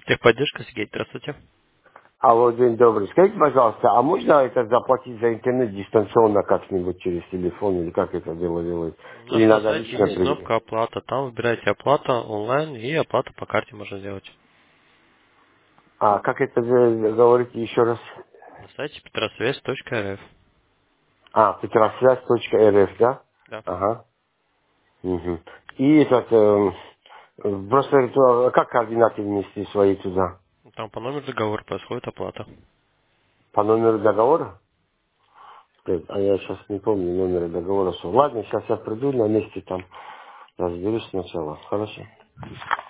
Техподдержка, Сергей, здравствуйте. Алло, день добрый. Скажите, пожалуйста, а можно это заплатить за интернет дистанционно как-нибудь через телефон или как это дело делать? У нас Или на надо сайте лично есть прийти? кнопка оплата. Там выбираете оплата онлайн и оплату по карте можно сделать. А как это говорите еще раз? На сайте petrosвязь.рф. А, петросвязь.рф, да? Да. Ага. Мгм. И этот, просто как координаты внести свои туда? Там по номеру договора происходит оплата. По номеру договора? А я сейчас не помню номера договора. Ладно, сейчас я приду на месте там, разберусь сначала. Хорошо.